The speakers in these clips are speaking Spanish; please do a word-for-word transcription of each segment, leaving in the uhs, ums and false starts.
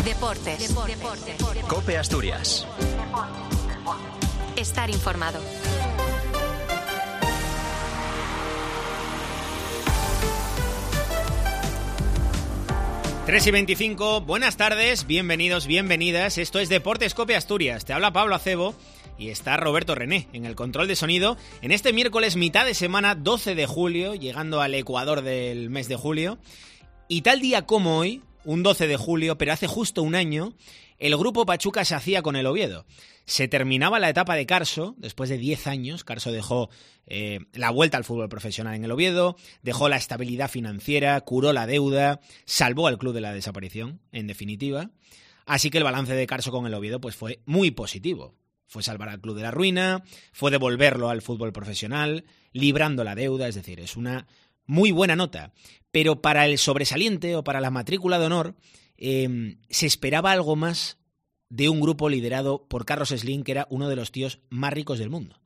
Deportes. Deportes. COPE Asturias. Estar informado. tres y veinticinco, buenas tardes, bienvenidos, bienvenidas. Esto es Deportes COPE Asturias. Te habla Pablo Acebo y está Roberto René en el control de sonido en este miércoles mitad de semana, doce de julio, llegando al ecuador del mes de julio. Y tal día como hoy, un doce de julio, pero hace justo un año, el Grupo Pachuca se hacía con el Oviedo. Se terminaba la etapa de Carso, después de diez años. Carso dejó eh, la vuelta al fútbol profesional en el Oviedo, dejó la estabilidad financiera, curó la deuda, salvó al club de la desaparición, en definitiva. Así que el balance de Carso con el Oviedo pues, fue muy positivo. Fue salvar al club de la ruina, fue devolverlo al fútbol profesional, librando la deuda, es decir, es una muy buena nota. Pero para el sobresaliente o para la matrícula de honor eh, se esperaba algo más de un grupo liderado por Carlos Slim, que era uno de los tíos más ricos del mundo.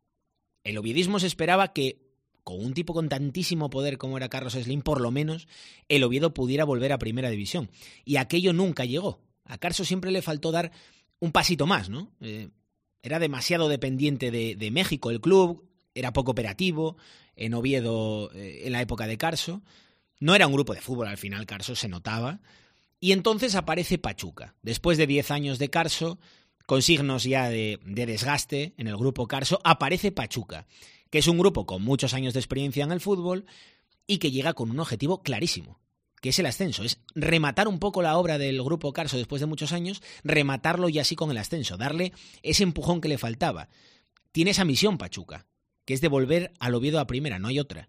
El oviedismo se esperaba que, con un tipo con tantísimo poder como era Carlos Slim, por lo menos el Oviedo pudiera volver a Primera División. Y aquello nunca llegó. A Carso siempre le faltó dar un pasito más, ¿no? Eh, era demasiado dependiente de, de México el club, era poco operativo en Oviedo eh, en la época de Carso. No era un grupo de fútbol al final, Carso se notaba. Y entonces aparece Pachuca. Después de diez años de Carso, con signos ya de, de desgaste en el grupo Carso, aparece Pachuca, que es un grupo con muchos años de experiencia en el fútbol y que llega con un objetivo clarísimo, que es el ascenso. Es rematar un poco la obra del grupo Carso después de muchos años, rematarlo y así con el ascenso, darle ese empujón que le faltaba. Tiene esa misión Pachuca, que es devolver al Oviedo a Primera, no hay otra.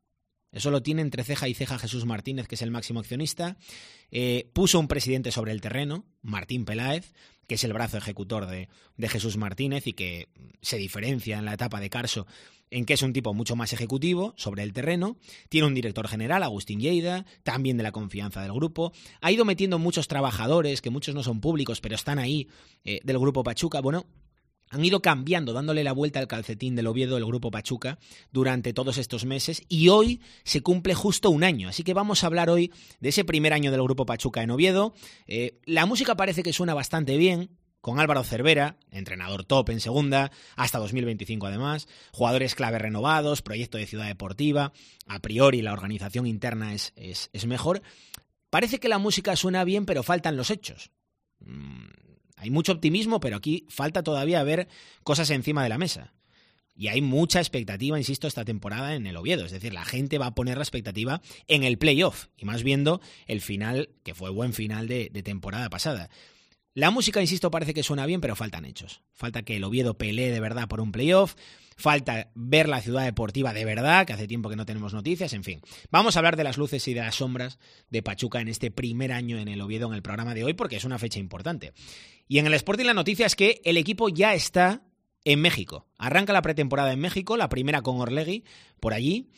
Eso lo tiene entre ceja y ceja Jesús Martínez, que es el máximo accionista. Eh, puso un presidente sobre el terreno, Martín Peláez, que es el brazo ejecutor de, de Jesús Martínez y que se diferencia en la etapa de Carso en que es un tipo mucho más ejecutivo sobre el terreno. Tiene un director general, Agustín Lleida, también de la confianza del grupo. Ha ido metiendo muchos trabajadores, que muchos no son públicos, pero están ahí, eh, del grupo Pachuca. Bueno, han ido cambiando, dándole la vuelta al calcetín del Oviedo, el grupo Pachuca, durante todos estos meses, y hoy se cumple justo un año. Así que vamos a hablar hoy de ese primer año del grupo Pachuca en Oviedo. Eh, la música parece que suena bastante bien, con Álvaro Cervera, entrenador top en segunda, hasta dos mil veinticinco además, jugadores clave renovados, proyecto de ciudad deportiva, a priori la organización interna es, es, es mejor. Parece que la música suena bien, pero faltan los hechos. Mm. Hay mucho optimismo, pero aquí falta todavía ver cosas encima de la mesa. Y hay mucha expectativa, insisto, esta temporada en el Oviedo. Es decir, la gente va a poner la expectativa en el playoff, y más viendo el final, que fue buen final de, de temporada pasada. La música, insisto, parece que suena bien, pero faltan hechos. Falta que el Oviedo pelee de verdad por un playoff. Falta ver la ciudad deportiva de verdad, que hace tiempo que no tenemos noticias, en fin. Vamos a hablar de las luces y de las sombras de Pachuca en este primer año en el Oviedo en el programa de hoy, porque es una fecha importante. Y en el Sporting la noticia es que el equipo ya está en México. Arranca la pretemporada en México, la primera con Orlegui, por allí,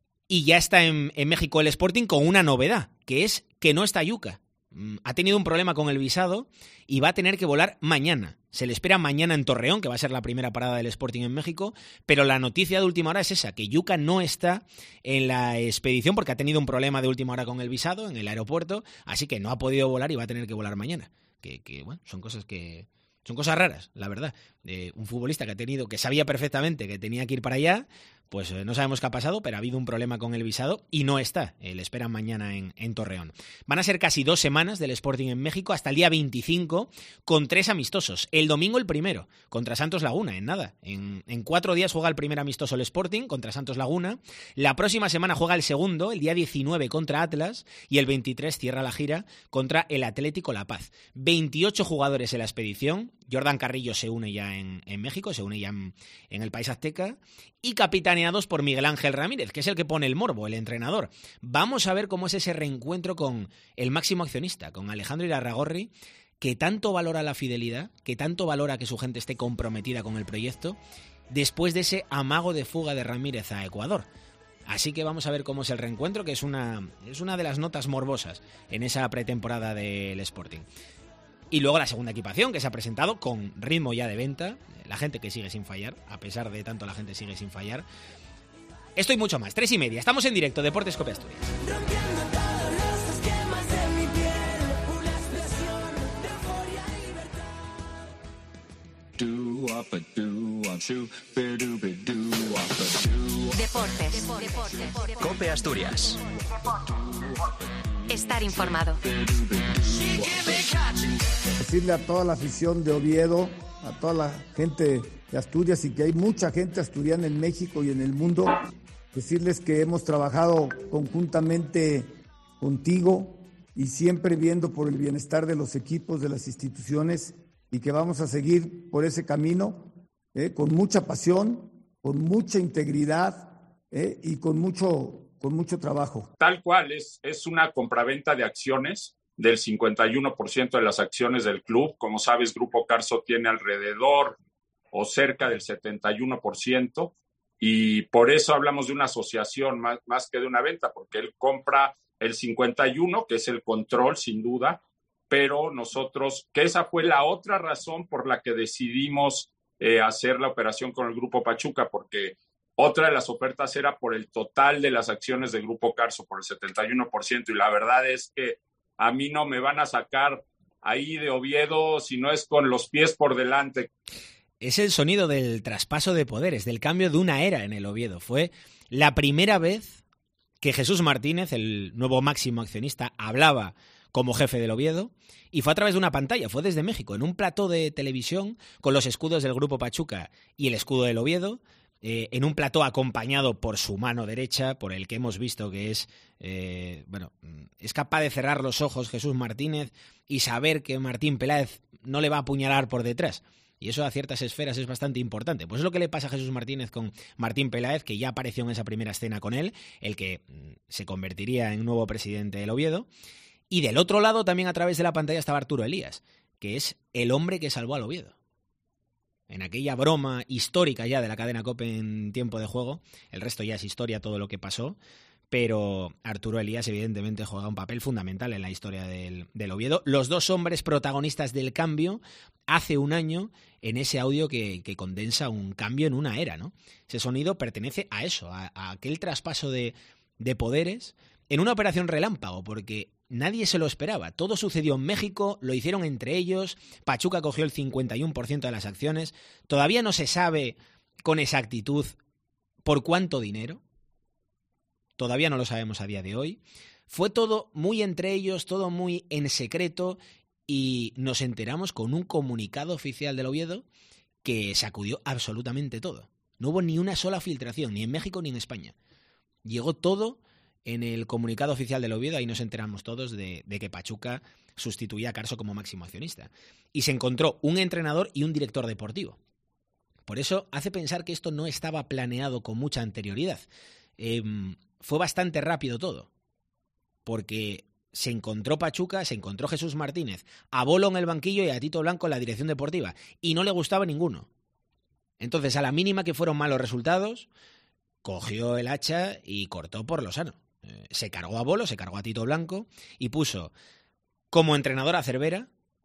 y ya está en, en México el Sporting con una novedad, que es que no está Yuka. Ha tenido un problema con el visado y va a tener que volar mañana. Se le espera mañana en Torreón, que va a ser la primera parada del Sporting en México, pero la noticia de última hora es esa, que Yuka no está en la expedición porque ha tenido un problema de última hora con el visado en el aeropuerto, así que no ha podido volar y va a tener que volar mañana. Que, que bueno, son cosas que... Son cosas raras, la verdad. Eh, un futbolista que ha tenido, que sabía perfectamente que tenía que ir para allá, pues eh, no sabemos qué ha pasado, pero ha habido un problema con el visado y no está. Eh, le esperan mañana en, en Torreón. Van a ser casi dos semanas del Sporting en México, hasta el día veinticinco, con tres amistosos. El domingo el primero, contra Santos Laguna, en nada. En, en cuatro días juega el primer amistoso el Sporting, contra Santos Laguna. La próxima semana juega el segundo, el día diecinueve, contra Atlas, y el veintitrés cierra la gira contra el Atlético La Paz. veintiocho jugadores en la expedición. Jordan Carrillo se une ya en, en México, se une ya en, en el país azteca, y capitaneados por Miguel Ángel Ramírez, que es el que pone el morbo, el entrenador. Vamos a ver cómo es ese reencuentro con el máximo accionista, con Alejandro Irarragorri, que tanto valora la fidelidad, que tanto valora que su gente esté comprometida con el proyecto, después de ese amago de fuga de Ramírez a Ecuador. Así que vamos a ver cómo es el reencuentro, que es una, es una de las notas morbosas en esa pretemporada del Sporting. Y luego la segunda equipación, que se ha presentado con ritmo ya de venta, la gente que sigue sin fallar, a pesar de tanto la gente sigue sin fallar. Esto y mucho más, tres y media, estamos en directo, Deportes COPE Asturias. Deportes. Deportes. COPE Asturias. Estar informado. Decirle a toda la afición de Oviedo, a toda la gente de Asturias, y que hay mucha gente asturiana en México y en el mundo, decirles que hemos trabajado conjuntamente contigo y siempre viendo por el bienestar de los equipos, de las instituciones, y que vamos a seguir por ese camino eh, con mucha pasión, con mucha integridad eh, y con mucho, con mucho trabajo. Tal cual, es, es una compraventa de acciones del cincuenta y uno por ciento de las acciones del club. Como sabes, Grupo Carso tiene alrededor o cerca del setenta y uno por ciento, y por eso hablamos de una asociación más, más que de una venta, porque él compra el cincuenta y uno, que es el control sin duda, pero nosotros, que esa fue la otra razón por la que decidimos eh, hacer la operación con el Grupo Pachuca, porque otra de las ofertas era por el total de las acciones del Grupo Carso, por el setenta y uno por ciento, y la verdad es que a mí no me van a sacar ahí de Oviedo si no es con los pies por delante. Es el sonido del traspaso de poderes, del cambio de una era en el Oviedo. Fue la primera vez que Jesús Martínez, el nuevo máximo accionista, hablaba como jefe del Oviedo, y fue a través de una pantalla, fue desde México, en un plató de televisión con los escudos del Grupo Pachuca y el escudo del Oviedo, eh, en un plató acompañado por su mano derecha, por el que hemos visto que es, eh, bueno, es capaz de cerrar los ojos Jesús Martínez y saber que Martín Peláez no le va a apuñalar por detrás. Y eso a ciertas esferas es bastante importante. Pues es lo que le pasa a Jesús Martínez con Martín Peláez, que ya apareció en esa primera escena con él, el que se convertiría en nuevo presidente del Oviedo. Y del otro lado, también a través de la pantalla, estaba Arturo Elías, que es el hombre que salvó al Oviedo. En aquella broma histórica ya de la cadena COPE en tiempo de juego, el resto ya es historia, todo lo que pasó, pero Arturo Elías evidentemente juega un papel fundamental en la historia del, del Oviedo. Los dos hombres protagonistas del cambio hace un año en ese audio que, que condensa un cambio en una era, ¿no? Ese sonido pertenece a eso, a, a aquel traspaso de, de poderes en una operación relámpago, porque nadie se lo esperaba. Todo sucedió en México, lo hicieron entre ellos, Pachuca cogió el cincuenta y uno por ciento de las acciones, todavía no se sabe con exactitud por cuánto dinero, todavía no lo sabemos a día de hoy. Fue todo muy entre ellos, todo muy en secreto, y nos enteramos con un comunicado oficial del Oviedo que sacudió absolutamente todo. No hubo ni una sola filtración, ni en México ni en España. Llegó todo en el comunicado oficial del Oviedo, ahí nos enteramos todos de, de que Pachuca sustituía a Carso como máximo accionista. Y se encontró un entrenador y un director deportivo. Por eso hace pensar que esto no estaba planeado con mucha anterioridad. Eh, fue bastante rápido todo, porque se encontró Pachuca, se encontró Jesús Martínez, a Bolo en el banquillo y a Tito Blanco en la dirección deportiva, y no le gustaba ninguno. Entonces, a la mínima que fueron malos resultados, cogió el hacha y cortó por lo sano. Eh, se cargó a Bolo, se cargó a Tito Blanco y puso como entrenador a Cervera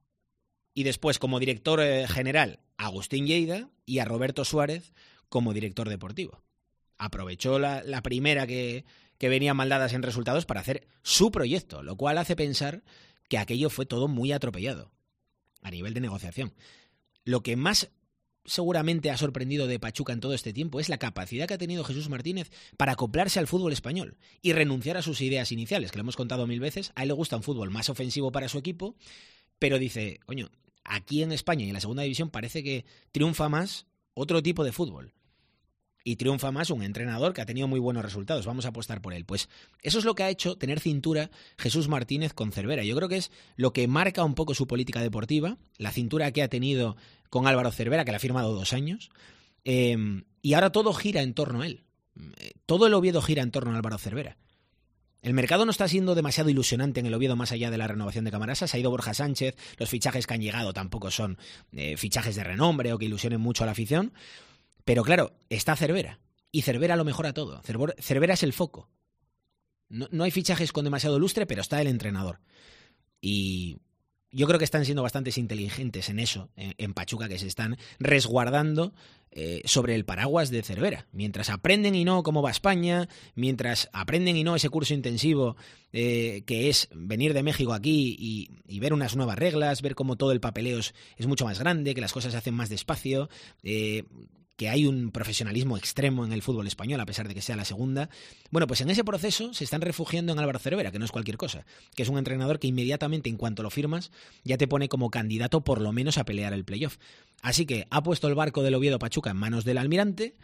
y después como director eh, general a Agustín Lleida y a Roberto Suárez como director deportivo. Aprovechó la, la primera que, que venía mal dadas en resultados para hacer su proyecto, lo cual hace pensar que aquello fue todo muy atropellado a nivel de negociación. Lo que más seguramente ha sorprendido de Pachuca en todo este tiempo es la capacidad que ha tenido Jesús Martínez para acoplarse al fútbol español y renunciar a sus ideas iniciales, que lo hemos contado mil veces. A él le gusta un fútbol más ofensivo para su equipo, pero dice, coño, aquí en España y en la segunda división parece que triunfa más otro tipo de fútbol. Y triunfa más un entrenador que ha tenido muy buenos resultados. Vamos a apostar por él. Pues eso es lo que ha hecho tener cintura Jesús Martínez con Cervera. Yo creo que es lo que marca un poco su política deportiva, la cintura que ha tenido con Álvaro Cervera, que le ha firmado dos años. Eh, y ahora todo gira en torno a él. Todo el Oviedo gira en torno a Álvaro Cervera. El mercado no está siendo demasiado ilusionante en el Oviedo más allá de la renovación de Camarasa. Se ha ido Borja Sánchez. Los fichajes que han llegado tampoco son eh, fichajes de renombre o que ilusionen mucho a la afición. Pero claro, está Cervera, y Cervera lo mejora todo. Cervera es el foco. No, no hay fichajes con demasiado lustre, pero está el entrenador. Y, yo creo que están siendo bastante inteligentes en eso, en, en Pachuca, que se están resguardando eh, sobre el paraguas de Cervera. Mientras aprenden y no cómo va España, mientras aprenden y no ese curso intensivo eh, que es venir de México aquí y, y ver unas nuevas reglas, ver cómo todo el papeleo es, es mucho más grande, que las cosas se hacen más despacio, eh, que hay un profesionalismo extremo en el fútbol español, a pesar de que sea la segunda. Bueno, pues en ese proceso se están refugiando en Álvaro Cervera, que no es cualquier cosa, que es un entrenador que inmediatamente, en cuanto lo firmas, ya te pone como candidato por lo menos a pelear el playoff. Así que ha puesto el barco del Oviedo Pachuca en manos del Almirante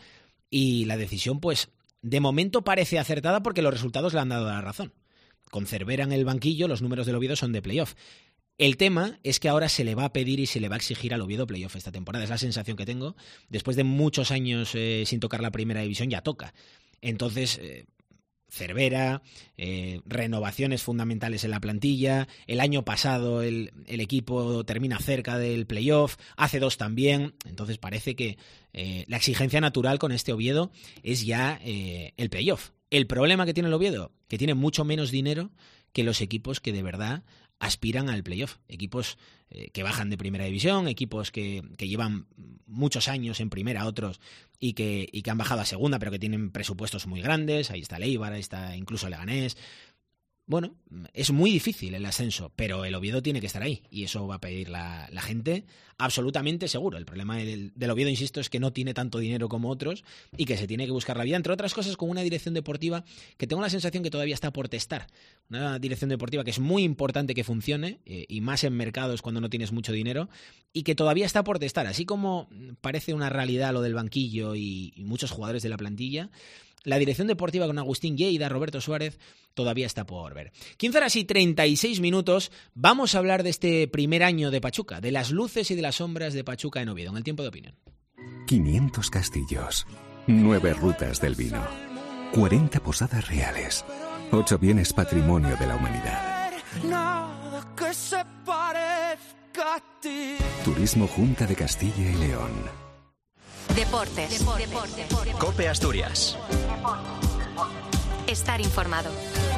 y la decisión, pues, de momento parece acertada porque los resultados le han dado la razón. Con Cervera en el banquillo, los números del Oviedo son de playoff. El tema es que ahora se le va a pedir y se le va a exigir al Oviedo playoff esta temporada. Es la sensación que tengo. Después de muchos años eh, sin tocar la primera división, ya toca. Entonces, eh, Cervera, eh, renovaciones fundamentales en la plantilla. El año pasado el, el equipo termina cerca del playoff. Hace dos también. Entonces parece que eh, la exigencia natural con este Oviedo es ya eh, el playoff. El problema que tiene el Oviedo, que tiene mucho menos dinero que los equipos que de verdad aspiran al playoff. Equipos eh, que bajan de primera división, equipos que, que llevan muchos años en primera, otros, y que, y que han bajado a segunda, pero que tienen presupuestos muy grandes. Ahí está el Eibar, ahí está incluso Leganés. Bueno, es muy difícil el ascenso, pero el Oviedo tiene que estar ahí, y eso va a pedir la, la gente absolutamente seguro. El problema del, del Oviedo, insisto, es que no tiene tanto dinero como otros y que se tiene que buscar la vida, entre otras cosas, con una dirección deportiva que tengo la sensación que todavía está por testar. Una dirección deportiva que es muy importante que funcione, eh, y más en mercados cuando no tienes mucho dinero, y que todavía está por testar. Así como parece una realidad lo del banquillo y, y muchos jugadores de la plantilla, la dirección deportiva con Agustín Lleida, Roberto Suárez, todavía está por ver. quince horas y treinta y seis minutos. Vamos a hablar de este primer año de Pachuca, de las luces y de las sombras de Pachuca en Oviedo, en el tiempo de opinión. quinientos castillos, nueve rutas del vino, cuarenta posadas reales, ocho bienes patrimonio de la humanidad. Turismo Junta de Castilla y León. Deportes. Deportes. COPE Asturias. Estar informado.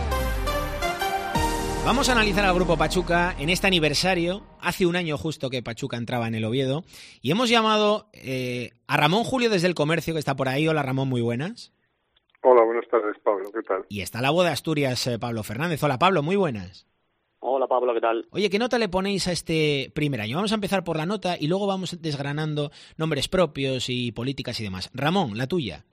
Vamos a analizar al Grupo Pachuca en este aniversario. Hace un año justo que Pachuca entraba en el Oviedo. Y hemos llamado eh, a Ramón Julio desde El Comercio, que está por ahí. Hola, Ramón, muy buenas. Hola, buenas tardes, Pablo. ¿Qué tal? Y está la voz de Asturias, eh, Pablo Fernández. Hola, Pablo, muy buenas. Hola, Pablo, ¿qué tal? Oye, ¿qué nota le ponéis a este primer año? Vamos a empezar por la nota y luego vamos desgranando nombres propios y políticas y demás. Ramón, la tuya.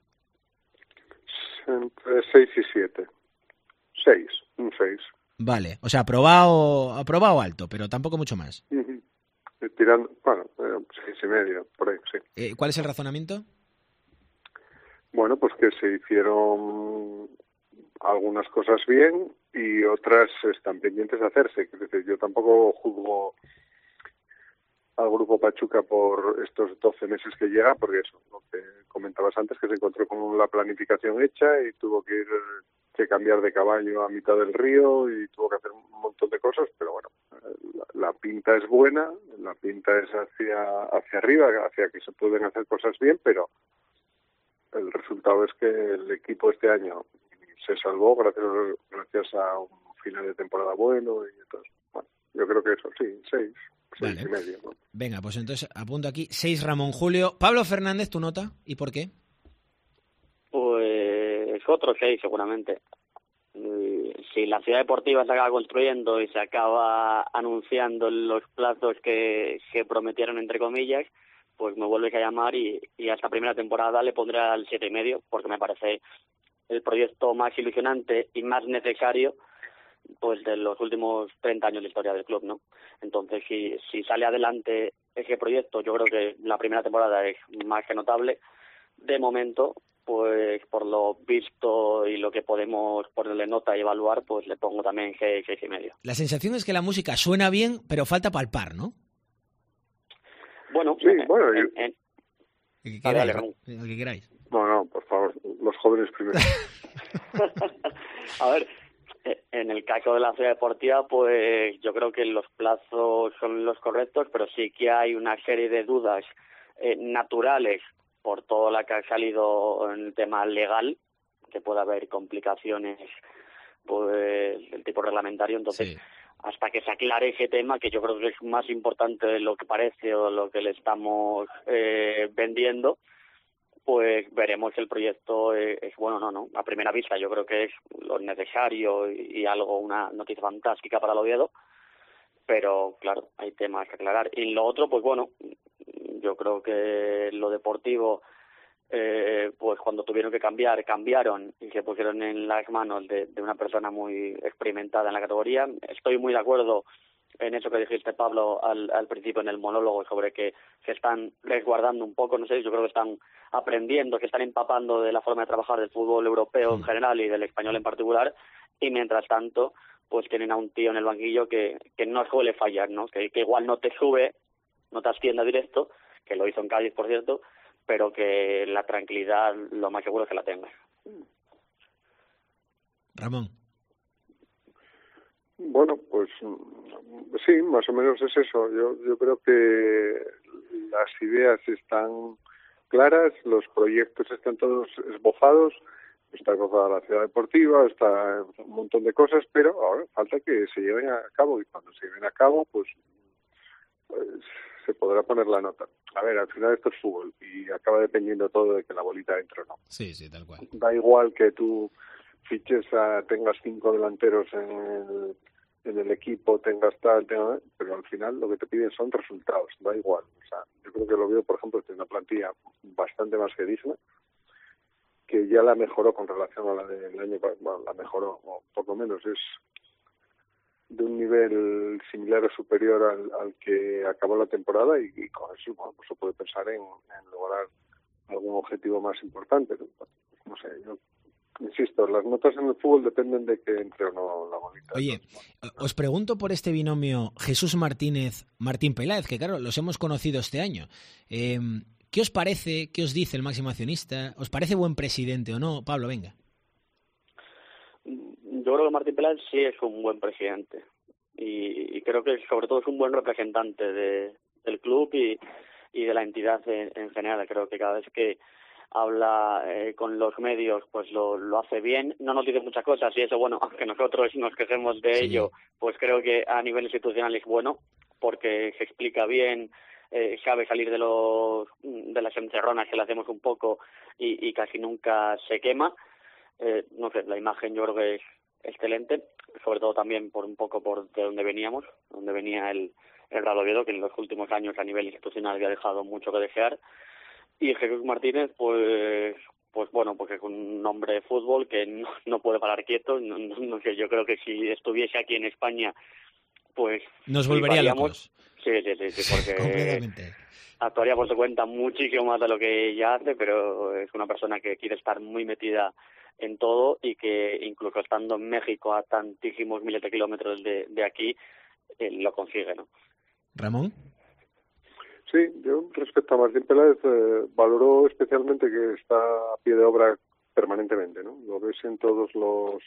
Entre seis y siete. seis, un seis. Vale, o sea, aprobado, aprobado alto, pero tampoco mucho más. Uh-huh. Tirando, bueno, eh, seis y medio, por ahí, sí. Eh, ¿Cuál es el razonamiento? Bueno, pues que se hicieron algunas cosas bien y otras están pendientes de hacerse. Es decir, yo tampoco juzgo al Grupo Pachuca por estos doce meses que llega, porque eso, lo que comentabas antes, que se encontró con la planificación hecha y tuvo que ir que cambiar de caballo a mitad del río y tuvo que hacer un montón de cosas, pero bueno, la, la pinta es buena, la pinta es hacia hacia arriba, hacia que se pueden hacer cosas bien, pero el resultado es que el equipo este año se salvó gracias gracias a un final de temporada bueno y entonces, bueno, yo creo que eso, sí, seis, seis vale. y medio, ¿no? Venga, pues entonces apunto aquí, seis Ramón Julio. Pablo Fernández, ¿tu nota? ¿Y por qué? Pues otro seis, seguramente. Si la ciudad deportiva se acaba construyendo y se acaba anunciando los plazos que, que prometieron, entre comillas, pues me vuelves a llamar y, y a esta primera temporada le pondré al siete y medio, porque me parece el proyecto más ilusionante y más necesario pues de los últimos treinta años de historia del club, ¿no? Entonces, si, si sale adelante ese proyecto, yo creo que la primera temporada es más que notable. De momento, pues por lo visto y lo que podemos ponerle nota y evaluar, pues le pongo también seis, seis y medio. La sensación es que la música suena bien, pero falta palpar, ¿no? Bueno, sí, en, bueno, en, yo... en... El que queráis, Dale, el que queráis. No, no, por favor, los jóvenes primero. A ver, en el caso de la ciudad deportiva, pues yo creo que los plazos son los correctos, pero sí que hay una serie de dudas eh, naturales por todo lo que ha salido en el tema legal, que puede haber complicaciones pues del tipo reglamentario. Entonces, sí. hasta que se aclare ese tema, que yo creo que es más importante de lo que parece o lo que le estamos eh, vendiendo, pues veremos si el proyecto es, es bueno o no, ¿no? A primera vista yo creo que es lo necesario y, y algo, una noticia fantástica para el Oviedo, pero claro, hay temas que aclarar. Y lo otro, pues bueno, yo creo que lo deportivo, eh, pues cuando tuvieron que cambiar, cambiaron y se pusieron en las manos de, de una persona muy experimentada en la categoría. Estoy muy de acuerdo en eso que dijiste, Pablo, al, al principio en el monólogo, sobre que se están resguardando un poco, no sé, yo creo que están aprendiendo, que están empapando de la forma de trabajar del fútbol europeo en general y del español en particular, y mientras tanto, pues tienen a un tío en el banquillo que, que no suele fallar, ¿no? Que, que igual no te sube, no te asciende directo, que lo hizo en Cádiz, por cierto, pero que la tranquilidad lo más seguro es que la tengas. Ramón. Bueno, pues sí, más o menos es eso. Yo, yo creo que las ideas están claras, los proyectos están todos esbozados, está esbozada la ciudad deportiva, está un montón de cosas, pero ahora falta que se lleven a cabo, y cuando se lleven a cabo, pues, pues se podrá poner la nota. A ver, al final esto es fútbol y acaba dependiendo todo de que la bolita entre o no. Sí, sí, tal cual. Da igual que tú fiches, a, tengas cinco delanteros en el, en el equipo, tengas tal, tengas, pero al final lo que te piden son resultados, da igual. O sea, yo creo que lo veo, por ejemplo, tiene una plantilla bastante más que digna, que ya la mejoró con relación a la del año pasado, bueno, la mejoró, o por lo menos es de un nivel similar o superior al, al que acabó la temporada, y, y con eso, bueno, pues se puede pensar en, en lograr algún objetivo más importante, ¿no? No sé, yo insisto, las notas en el fútbol dependen de que entre o no la bolita. Oye, os pregunto por este binomio Jesús Martínez-Martín Peláez, que claro, los hemos conocido este año. Eh, ¿Qué os parece? ¿Qué os dice el máximo accionista? ¿Os parece buen presidente o no? Pablo, venga. Yo creo que Martín Peláez sí es un buen presidente y, y creo que sobre todo es un buen representante de, del club y, y de la entidad en, en general. Creo que cada vez que habla eh, con los medios pues lo, lo hace bien, no nos dice muchas cosas y eso, bueno, aunque nosotros nos quejemos de sí. ello, pues creo que a nivel institucional es bueno porque se explica bien, eh, sabe salir de los de las encerronas que le hacemos un poco y, y casi nunca se quema. Eh, no sé, la imagen yo creo que es excelente, sobre todo también por un poco por de donde veníamos, donde venía el, el Real Oviedo, que en los últimos años a nivel institucional había dejado mucho que desear. Y Jesús Martínez, pues pues bueno, pues es un hombre de fútbol que no, no puede parar quieto. No, no, no sé, yo creo que si estuviese aquí en España, pues nos volvería locos. Sí, sí, sí, sí, porque completamente. Actuaría por su cuenta muchísimo más de lo que ella hace, pero es una persona que quiere estar muy metida en todo y que incluso estando en México a tantísimos miles de kilómetros de, de aquí, eh, lo consigue, ¿no? ¿Ramón? Sí, yo respecto a Martín Peláez eh, valoró especialmente que está a pie de obra permanentemente, ¿no? Lo ves en todos los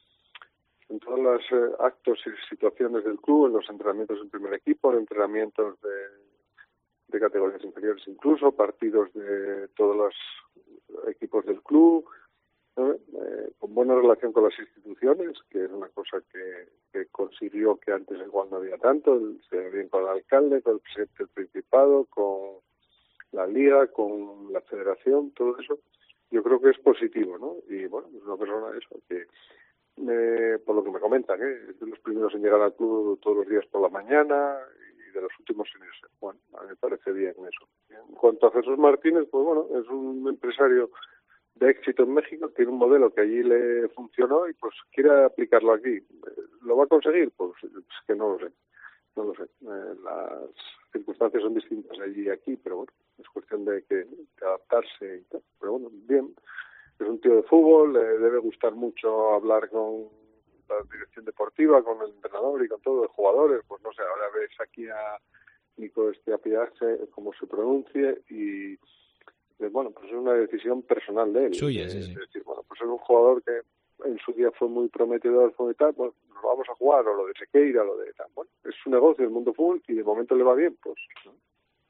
en todos los eh, actos y situaciones del club, en los entrenamientos en primer equipo, en entrenamientos de, de categorías inferiores incluso, partidos de todos los equipos del club, ¿no? eh, con buena relación con las instituciones, que es una cosa que, que consiguió que antes igual no había tanto, se ve bien con el alcalde, con el presidente del Principado, con la Liga, con la Federación, todo eso, yo creo que es positivo, ¿no? Y bueno, es una persona eso, que eh, por lo que me comentan, ¿eh? es de los primeros en llegar al club todos los días por la mañana y de los últimos en irse. Bueno, a mí me parece bien eso. En cuanto a Jesús Martínez, pues bueno, es un empresario de éxito en México, tiene un modelo que allí le funcionó y pues quiere aplicarlo aquí. ¿Lo va a conseguir? Pues es que no lo sé, no lo sé. Eh, las circunstancias son distintas allí y aquí, pero bueno, es cuestión de que de adaptarse y tal. Pero bueno, bien, es un tío de fútbol, le debe gustar mucho hablar con la dirección deportiva, con el entrenador y con todos los jugadores. Pues no sé, ahora ves aquí a Nico Estiapiace, como se pronuncie, y bueno, pues es una decisión personal de él. Suya, de, sí, sí. Es decir, bueno, pues es un jugador que en su día fue muy prometedor, fue tal, bueno, nos lo vamos a jugar, o lo de Sequeira, lo de tal. Bueno, es su negocio, el mundo fútbol, y de momento le va bien, pues, ¿no?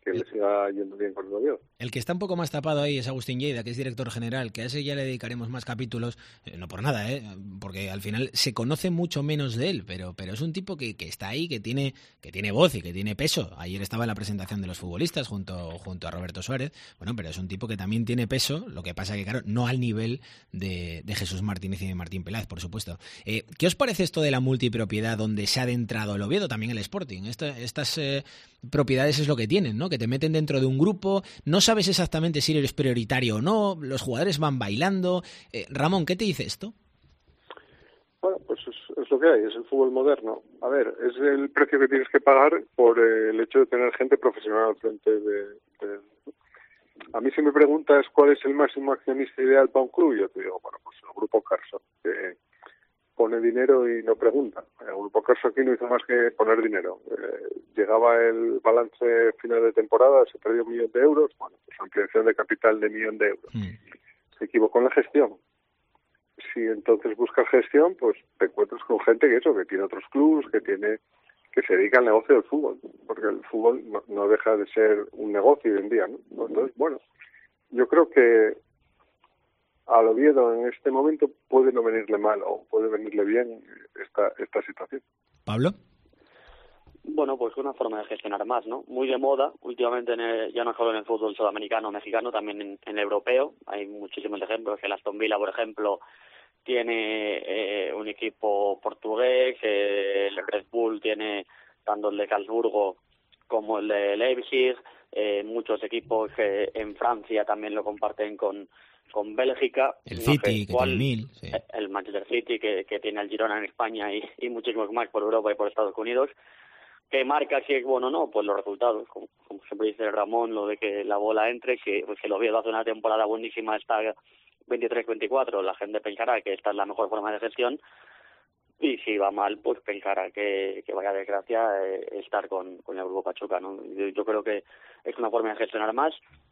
que le siga yendo bien con el Oviedo. El que está un poco más tapado ahí es Agustín Lleida, que es director general, que a ese ya le dedicaremos más capítulos, eh, no por nada, ¿eh? Porque al final se conoce mucho menos de él, pero, pero es un tipo que, que está ahí, que tiene, que tiene voz y que tiene peso. Ayer estaba en la presentación de los futbolistas junto, junto a Roberto Suárez, bueno, pero es un tipo que también tiene peso, lo que pasa que, claro, no al nivel de, de Jesús Martínez y de Martín Peláez, por supuesto. Eh, ¿Qué os parece esto de la multipropiedad donde se ha adentrado el Oviedo, también el Sporting? Esto, estas eh, propiedades es lo que tienen, ¿no? Que te meten dentro de un grupo, no sabes exactamente si eres prioritario o no, los jugadores van bailando. Eh, Ramón, ¿qué te dice esto? Bueno, pues es, es lo que hay, es el fútbol moderno. A ver, es el precio que tienes que pagar por eh, el hecho de tener gente profesional al frente de, de... A mí si me preguntas cuál es el máximo accionista ideal para un club, yo te digo, bueno, pues el Grupo Carso, que pone dinero y no pregunta. El Grupo Carso aquí no hizo más que poner dinero. Eh, llegaba el balance final de temporada, se perdió un millón de euros, bueno, pues ampliación de capital de millón de euros. Mm. Se equivocó en la gestión. Si entonces buscas gestión, pues te encuentras con gente que eso, que tiene otros clubes, que tiene que se dedica al negocio del fútbol, porque el fútbol no, no deja de ser un negocio hoy en día, ¿no? Entonces, bueno, yo creo que al Oviedo en este momento puede no venirle mal o puede venirle bien esta esta situación. ¿Pablo? Bueno, pues una forma de gestionar más, ¿no? Muy de moda, últimamente en el, ya no solo en el fútbol sudamericano o mexicano, también en, en el europeo. Hay muchísimos ejemplos, que el Aston Villa, por ejemplo, tiene eh, un equipo portugués, eh, el Red Bull tiene tanto el de Salzburgo como el de Leipzig, eh, muchos equipos eh, en Francia también lo comparten con con Bélgica, el no City, sé, que cuál, tiene mil, sí. el Manchester City, que, que tiene el Girona en España y, y muchísimos más por Europa y por Estados Unidos. ¿Qué marca si es bueno o no? Pues los resultados, como, como siempre dice Ramón, lo de que la bola entre, si, pues, si el Oviedo hace una temporada buenísima esta veintitrés veinticuatro, la gente pensará que esta es la mejor forma de gestión, y si va mal, pues pensará que, que vaya desgracia eh, estar con, con el Grupo Pachuca, ¿no? Yo, yo creo que es una forma de gestionar más,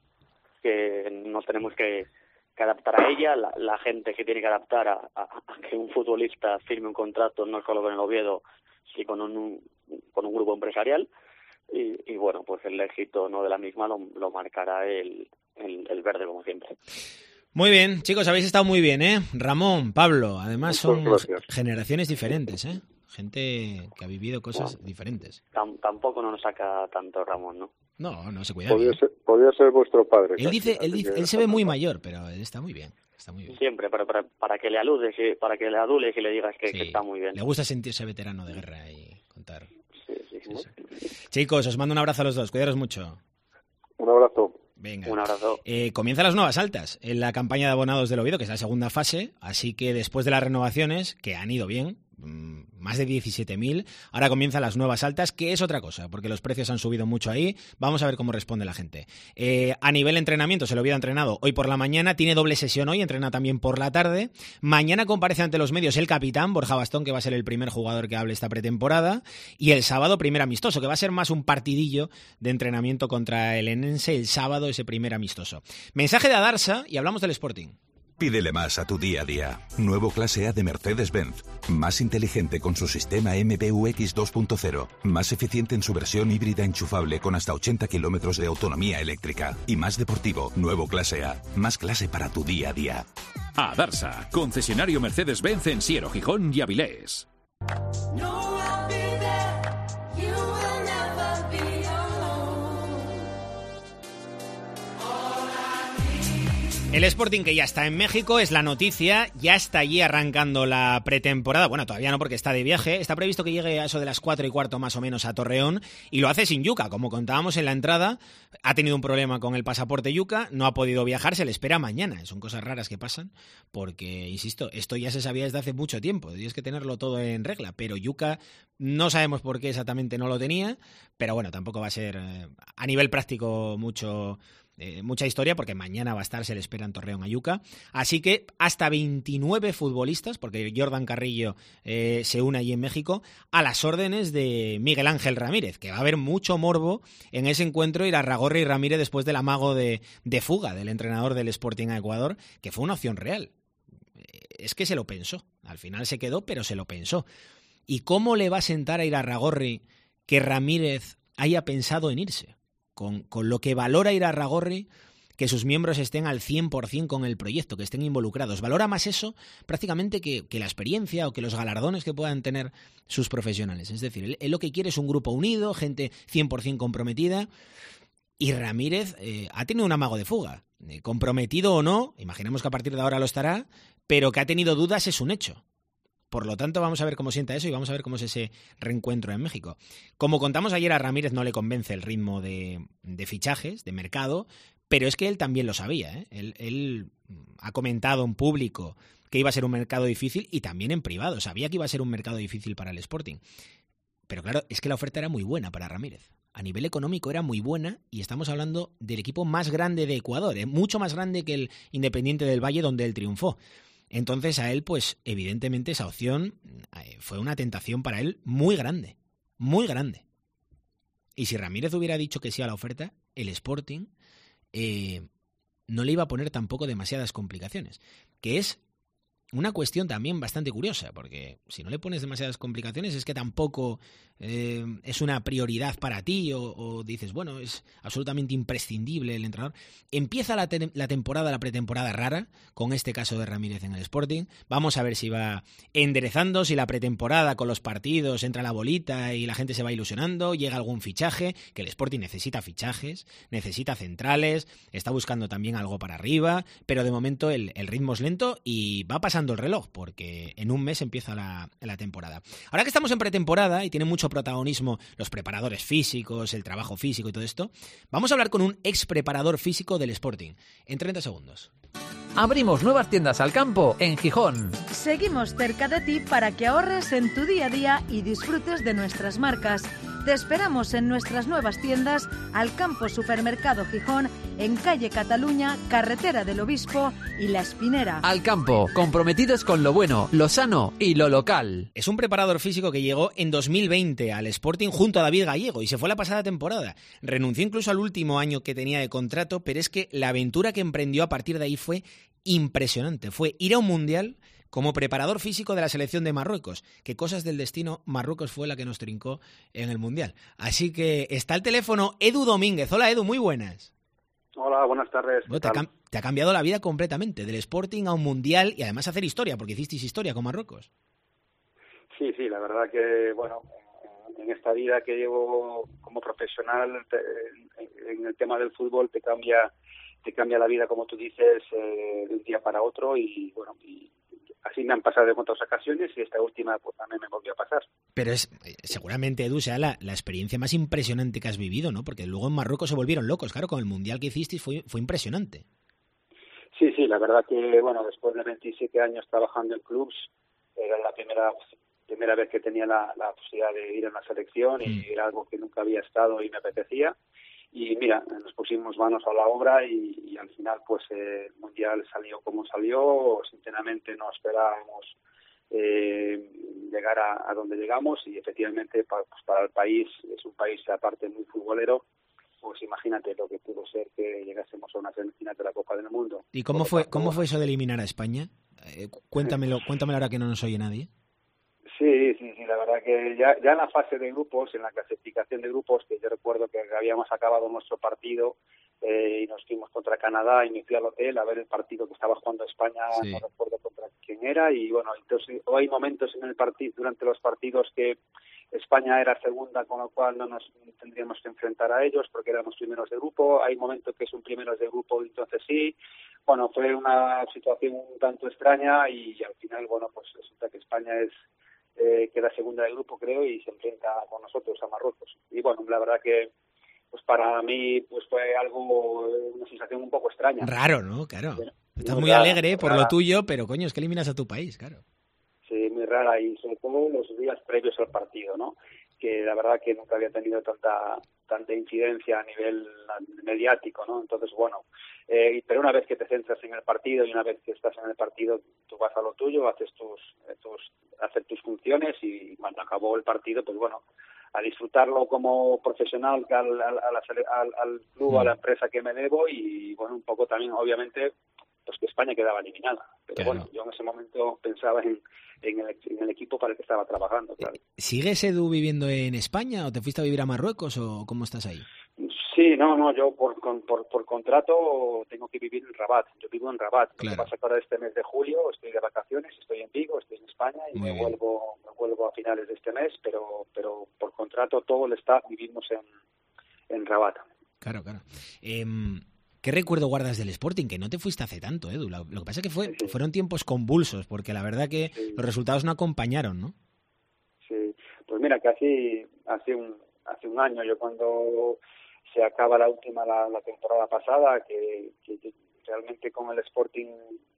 que nos tenemos que, que adaptar a ella, la, la gente que tiene que adaptar a, a, a que un futbolista firme un contrato no solo con el Oviedo, sino con un, con un grupo empresarial, y, y bueno, pues el éxito no de la misma lo, lo marcará el, el, el verde, como siempre. Muy bien, chicos, habéis estado muy bien, ¿eh? Ramón, Pablo, además son generaciones diferentes, ¿eh? Gente que ha vivido cosas bueno, diferentes. Tam, tampoco no nos saca tanto Ramón, ¿no? No, no se cuida podría bien. Ser, podría ser vuestro padre. Él dice, él, dice, él se ve muy mayor, pero él está muy bien. Está muy bien. Siempre, pero para, para que le aludes, para que le adules y le digas que, sí, que está muy bien. Le gusta sentirse veterano de guerra y contar. Sí, sí, sí, sí. Chicos, os mando un abrazo a los dos. Cuidaros mucho. Un abrazo. Venga. Un abrazo. Eh, comienzan las nuevas altas en la campaña de abonados del Oviedo, que es la segunda fase, así que después de las renovaciones, que han ido bien, más de diecisiete mil, ahora comienzan las nuevas altas, que es otra cosa, porque los precios han subido mucho ahí. Vamos a ver cómo responde la gente. Eh, a nivel entrenamiento, se lo hubiera entrenado hoy por la mañana, tiene doble sesión hoy, entrena también por la tarde. Mañana comparece ante los medios el capitán, Borja Bastón, que va a ser el primer jugador que hable esta pretemporada, y el sábado primer amistoso, que va a ser más un partidillo de entrenamiento contra el Enense, el sábado ese primer amistoso. Mensaje de Adarsa, y hablamos del Sporting. Pídele más a tu día a día. Nuevo Clase A de Mercedes-Benz. Más inteligente con su sistema M B U X dos punto cero. Más eficiente en su versión híbrida enchufable con hasta ochenta kilómetros de autonomía eléctrica. Y más deportivo. Nuevo Clase A. Más clase para tu día a día. Adarsa. Concesionario Mercedes-Benz en Siero, Gijón y Avilés. No. El Sporting, que ya está en México, es la noticia, ya está allí arrancando la pretemporada. Bueno, todavía no, porque está de viaje. Está previsto que llegue a eso de las cuatro y cuarto más o menos a Torreón, y lo hace sin Yuka. Como contábamos en la entrada, ha tenido un problema con el pasaporte Yuka, no ha podido viajar, se le espera mañana. Son cosas raras que pasan, porque, insisto, esto ya se sabía desde hace mucho tiempo. Tienes que tenerlo todo en regla, pero Yuka no sabemos por qué exactamente no lo tenía, pero bueno, tampoco va a ser eh, a nivel práctico mucho... Eh, mucha historia, porque mañana va a estar, se le espera en Torreón a Yuka. Así que hasta veintinueve futbolistas, porque Jordan Carrillo eh, se une allí en México, a las órdenes de Miguel Ángel Ramírez, que va a haber mucho morbo en ese encuentro, Irarragorri y Ramírez, después del amago de, de fuga del entrenador del Sporting a Ecuador, que fue una opción real. Es que se lo pensó. Al final se quedó, pero se lo pensó. ¿Y cómo le va a sentar a Irarragorri que Ramírez haya pensado en irse? con, con lo que valora Irarrágorri que sus miembros estén al cien por ciento con el proyecto, que estén involucrados. Valora más eso prácticamente que, que la experiencia o que los galardones que puedan tener sus profesionales. Es decir, él, él lo que quiere es un grupo unido, gente cien por ciento comprometida. Y Ramírez eh, ha tenido un amago de fuga. Eh, comprometido o no, imaginemos que a partir de ahora lo estará, pero que ha tenido dudas es un hecho. Por lo tanto, vamos a ver cómo sienta eso y vamos a ver cómo es ese reencuentro en México. Como contamos ayer, a Ramírez no le convence el ritmo de, de fichajes, de mercado, pero es que él también lo sabía, ¿eh? Él, él ha comentado en público que iba a ser un mercado difícil y también en privado. Sabía que iba a ser un mercado difícil para el Sporting. Pero claro, es que la oferta era muy buena para Ramírez. A nivel económico era muy buena y estamos hablando del equipo más grande de Ecuador, ¿eh? Mucho más grande que el Independiente del Valle donde él triunfó. Entonces a él, pues evidentemente esa opción eh, fue una tentación para él muy grande, muy grande. Y si Ramírez hubiera dicho que sí a la oferta, el Sporting eh, no le iba a poner tampoco demasiadas complicaciones, que es una cuestión también bastante curiosa, porque si no le pones demasiadas complicaciones es que tampoco eh, es una prioridad para ti o, o dices, bueno, es absolutamente imprescindible el entrenador. Empieza la, te- la temporada, la pretemporada rara, con este caso de Ramírez en el Sporting. Vamos a ver si va enderezando, si la pretemporada con los partidos entra la bolita y la gente se va ilusionando, llega algún fichaje, que el Sporting necesita fichajes, necesita centrales, está buscando también algo para arriba, pero de momento el, el ritmo es lento y va pasando el reloj, porque en un mes empieza la, la temporada. Ahora que estamos en pretemporada y tiene mucho protagonismo los preparadores físicos, el trabajo físico y todo esto, vamos a hablar con un ex preparador físico del Sporting, en treinta segundos. Abrimos nuevas tiendas al campo en Gijón. Seguimos cerca de ti para que ahorres en tu día a día y disfrutes de nuestras marcas. Te esperamos en nuestras nuevas tiendas Alcampo Supermercado Gijón, en calle Cataluña, carretera del Obispo y La Espinera. Alcampo, comprometidos con lo bueno, lo sano y lo local. Es un preparador físico que llegó en dos mil veinte al Sporting junto a David Gallego y se fue la pasada temporada. Renunció incluso al último año que tenía de contrato, pero es que la aventura que emprendió a partir de ahí fue impresionante. Fue ir a un mundial como preparador físico de la selección de Marruecos. Qué cosas del destino, Marruecos fue la que nos trincó en el mundial. Así que está al teléfono Edu Domínguez. Hola Edu, muy buenas. Hola, buenas tardes. Bueno, te, ha cam- te ha cambiado la vida completamente, del Sporting a un mundial y además hacer historia, porque hicisteis historia con Marruecos. Sí, sí, la verdad que, bueno, en esta vida que llevo como profesional, te, en el tema del fútbol te cambia te cambia la vida, como tú dices, eh, de un día para otro y, bueno, y así me han pasado en otras ocasiones y esta última pues también me volvió a pasar. Pero es seguramente, Edu, sea la, la experiencia más impresionante que has vivido, ¿no? Porque luego en Marruecos se volvieron locos, claro, con el mundial que hicisteis fue, fue impresionante. Sí, sí, la verdad que, bueno, después de veintisiete años trabajando en clubs, era la primera primera vez que tenía la, la posibilidad de ir a una selección y mm. era algo que nunca había estado y me apetecía. Y mira, nos pusimos manos a la obra y, y al final pues eh, el Mundial salió como salió. Sinceramente no esperábamos eh, llegar a, a donde llegamos y efectivamente para, pues para el país, es un país aparte muy futbolero, pues imagínate lo que pudo ser que llegásemos a una semifinal de la Copa del Mundo. ¿Y cómo fue cómo fue eso de eliminar a España? Eh, cuéntamelo, cuéntamelo ahora que no nos oye nadie. Sí, sí, sí, la verdad que ya, ya en la fase de grupos, en la clasificación de grupos, que yo recuerdo que habíamos acabado nuestro partido eh, y nos fuimos contra Canadá y me fui al hotel a ver el partido que estaba jugando España, sí. No recuerdo contra quién era, y bueno, entonces hay momentos en el partido, durante los partidos que España era segunda, con lo cual no nos tendríamos que enfrentar a ellos porque éramos primeros de grupo, hay momentos que son primeros de grupo, entonces sí, bueno, fue una situación un tanto extraña y al final, bueno, pues resulta que España es Eh, queda segunda del grupo, creo, y se enfrenta con nosotros a Marruecos. Y bueno, la verdad que pues para mí pues fue algo, una sensación un poco extraña. Raro, ¿no? Claro. Bueno, estás muy rara, alegre por rara. Lo tuyo, pero coño, es que eliminas a tu país, claro. Sí, muy rara, y sobre todo los días previos al partido, ¿no? Que la verdad que nunca había tenido tanta tanta incidencia a nivel mediático, ¿no? Entonces, bueno, eh, pero una vez que te centras en el partido y una vez que estás en el partido, tú vas a lo tuyo, haces tus, tus hacer tus funciones y cuando acabó el partido, pues bueno, a disfrutarlo como profesional al, al, al, al club, a la empresa que me debo y, bueno, un poco también, obviamente, pues que España quedaba eliminada. Pero claro. Bueno, yo en ese momento pensaba en, en, el, en el equipo para el que estaba trabajando, claro. ¿Sigues, Edu, viviendo en España o te fuiste a vivir a Marruecos o cómo estás ahí? Sí, Sí, no, no, yo por, por, por contrato tengo que vivir en Rabat, yo vivo en Rabat. Claro. Lo que pasa que ahora este mes de julio estoy de vacaciones, estoy en Vigo, estoy en España y me vuelvo, me vuelvo a finales de este mes, pero pero por contrato todo el staff vivimos en, en Rabat. Claro, claro. Eh, ¿Qué recuerdo guardas del Sporting? Que no te fuiste hace tanto, Edu. Lo, lo que pasa es que fue, sí. fueron tiempos convulsos, porque la verdad que sí. los resultados no acompañaron, ¿no? Sí, pues mira, que hace, hace, un, hace un año, yo cuando se acaba la última, la, la temporada pasada, que, que, que realmente con el Sporting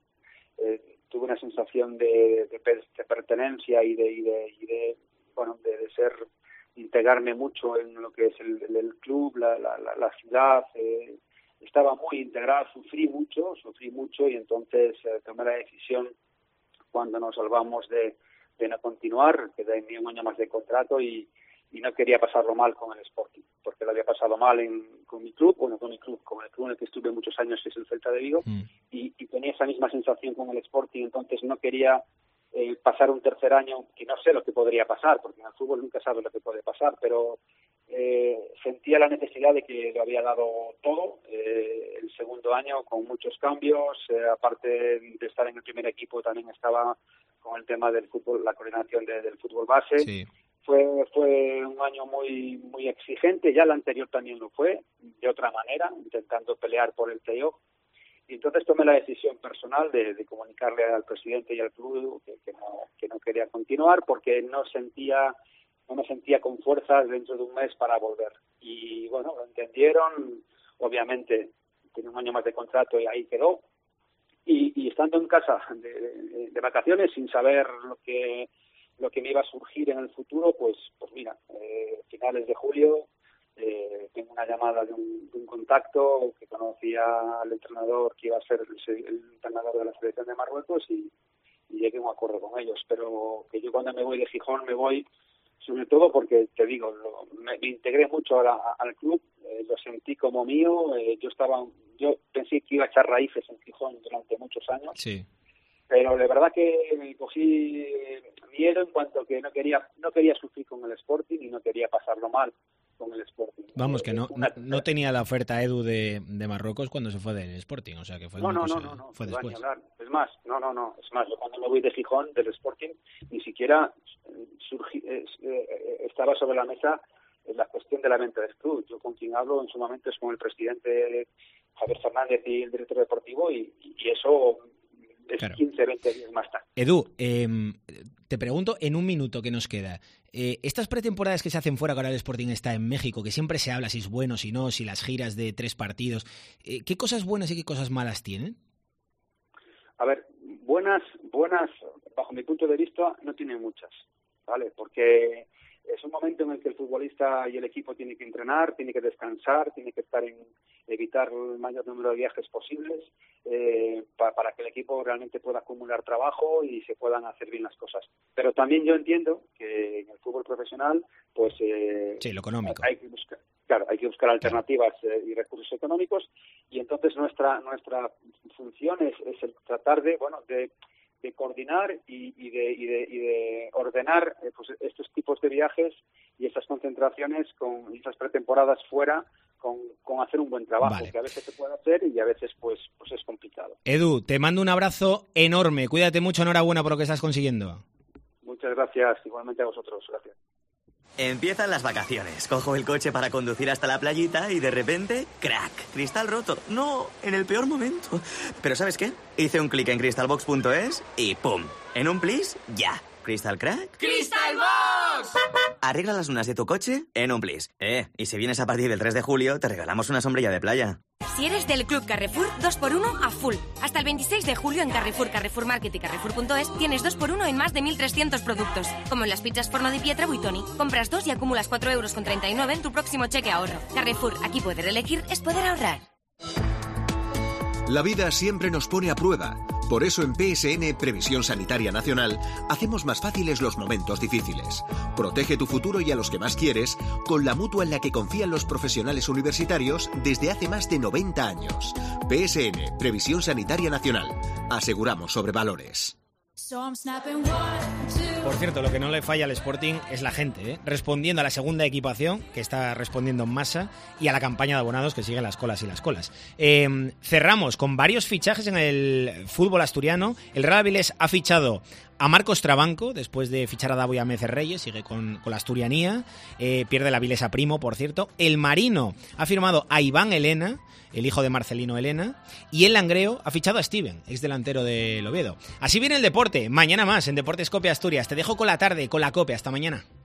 eh, tuve una sensación de, de, de pertenencia y de, y de, y de bueno, de, de ser, integrarme mucho en lo que es el, el, el club, la, la, la, la ciudad, eh, estaba muy integrado, sufrí mucho, sufrí mucho y entonces eh, tomé la decisión cuando nos salvamos de, de no continuar, quedé en un año más de contrato y, y no quería pasarlo mal con el Sporting, porque lo había pasado mal en, con mi club, bueno, con mi club, con el club en el que estuve muchos años, que es el Celta de Vigo, mm. y, y tenía esa misma sensación con el Sporting, entonces no quería eh, pasar un tercer año, que no sé lo que podría pasar, porque en el fútbol nunca sabes lo que puede pasar, pero eh, sentía la necesidad de que lo había dado todo, eh, el segundo año con muchos cambios, eh, aparte de estar en el primer equipo también estaba con el tema del fútbol, la coordinación de, del fútbol base. Sí. Fue fue un año muy muy exigente, ya el anterior también lo fue, de otra manera, intentando pelear por el playoff. Y entonces tomé la decisión personal de, de comunicarle al presidente y al club que, que, no, que no quería continuar porque no sentía no me sentía con fuerzas dentro de un mes para volver. Y bueno, lo entendieron, obviamente tenía un año más de contrato y ahí quedó. Y, y estando en casa de, de, de vacaciones sin saber lo que lo que me iba a surgir en el futuro, pues pues mira, eh, finales de julio eh, tengo una llamada de un, de un contacto que conocía al entrenador que iba a ser el, el entrenador de la selección de Marruecos y, y llegué a un acuerdo con ellos. Pero que yo cuando me voy de Gijón me voy sobre todo porque, te digo, lo, me, me integré mucho a la, a, al club, eh, lo sentí como mío, eh, yo estaba, yo pensé que iba a echar raíces en Gijón durante muchos años. Sí. Pero de verdad que me cogí miedo en cuanto que no quería no quería sufrir con el Sporting y no quería pasarlo mal con el Sporting. Vamos, que no, no, no tenía la oferta Edu de, de Marruecos cuando se fue del Sporting, o sea que fue no, no, cosa, no, no, no, fue no después. Hablar. Es más, no, no, no, es más, yo cuando me voy de Gijón, del Sporting, ni siquiera surgi, eh, eh, estaba sobre la mesa la cuestión de la venta del club. Yo con quien hablo en su momento es con el presidente Javier Fernández y el director deportivo y, y eso es claro. quince, veinte días más tarde. Edu, eh, te pregunto en un minuto que nos queda. Eh, estas pretemporadas que se hacen fuera, que ahora el Sporting está en México, que siempre se habla si es bueno, si no, si las giras de tres partidos, eh, ¿qué cosas buenas y qué cosas malas tienen? A ver, buenas, buenas, bajo mi punto de vista, no tienen muchas, ¿vale? Porque es un momento en el que el futbolista y el equipo tiene que entrenar, tiene que descansar, tiene que estar en evitar el mayor número de viajes posibles eh, para, para que el equipo realmente pueda acumular trabajo y se puedan hacer bien las cosas. Pero también yo entiendo que en el fútbol profesional, pues eh, sí, lo económico. Hay que buscar, claro, hay que buscar alternativas eh, y recursos económicos y entonces nuestra nuestra función es, es el tratar de, bueno, de de coordinar y, y, de, y, de, y de ordenar eh, pues estos tipos de viajes y estas concentraciones con estas pretemporadas fuera con, con hacer un buen trabajo, vale. que a veces se puede hacer y a veces pues pues es complicado. Edu, te mando un abrazo enorme, cuídate mucho, enhorabuena por lo que estás consiguiendo. Muchas gracias, igualmente a vosotros, gracias. Empiezan las vacaciones, cojo el coche para conducir hasta la playita y de repente, ¡crack! Cristal roto. No, en el peor momento. Pero ¿sabes qué? Hice un clic en crystalbox punto es y ¡pum! En un plis, ya. ¿Crystal crack? ¡Crystal Box! Arregla las lunas de tu coche en un plis. Eh, y si vienes a partir del tres de julio, te regalamos una sombrilla de playa. Si eres del Club Carrefour, dos por uno a full. Hasta el veintiséis de julio en Carrefour, Carrefour Market y Carrefour punto es tienes dos por uno en más de mil trescientos productos. Como en las pizzas Forno di Pietra Buitoni. Compras dos y acumulas cuatro euros con treinta y nueve en tu próximo cheque ahorro. Carrefour, aquí poder elegir es poder ahorrar. La vida siempre nos pone a prueba. Por eso en P S N Previsión Sanitaria Nacional hacemos más fáciles los momentos difíciles. Protege tu futuro y a los que más quieres con la mutua en la que confían los profesionales universitarios desde hace más de noventa años. P S N Previsión Sanitaria Nacional. Aseguramos sobre valores. Por cierto, lo que no le falla al Sporting es la gente, ¿eh? Respondiendo a la segunda equipación, que está respondiendo en masa, y a la campaña de abonados que siguen las colas y las colas. Eh, cerramos con varios fichajes en el fútbol asturiano. El Real Avilés ha fichado a Marcos Trabanco, después de fichar a Davo y a Mece Reyes, sigue con, con la asturianía, eh, pierde la Avilés a Primo, por cierto. El Marino ha firmado a Iván Elena, el hijo de Marcelino Elena, y el Langreo ha fichado a Steven, ex delantero del Oviedo. Así viene el deporte, mañana más en Deportes Cope Asturias. Te dejo con la tarde, con la Cope, hasta mañana.